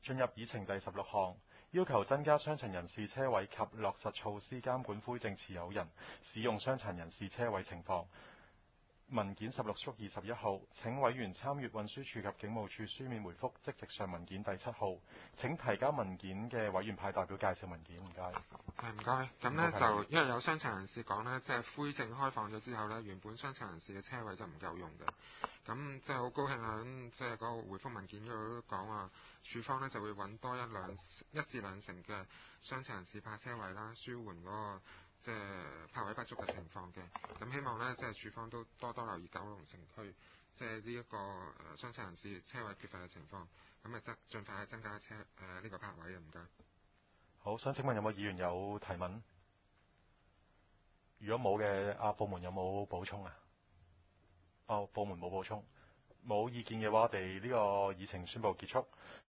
進入議程第16項，要求增加傷殘人士車位及落實措施監管灰證持有人使用傷殘人士車位情況。文件16/21號，請委員參閱運輸署及警務處書面回覆即席上文件第7號。請提交文件嘅委員派代表介紹文件，唔該。 唔該。咁呢就因為有傷殘人士講呢，即係灰證開放咗之後呢，原本傷殘人士嘅車位就唔夠用嘅。咁即係好高興喺即係嗰個回覆文件嗰度都講話，署方呢就會揾多1至2成嘅傷殘人士泊車位啦，舒緩嗰個即係泊位不足嘅情況嘅。咁希望呢，即係署方都多多留意九龍城區即係呢一個傷殘人士車位缺乏嘅情況，咁啊盡快增加呢個泊位啊，唔該。 好，想請問有冇議員有提問？如果冇嘅，部門有冇補充啊？部門冇補充，冇意見嘅話，我哋呢個議程宣布結束。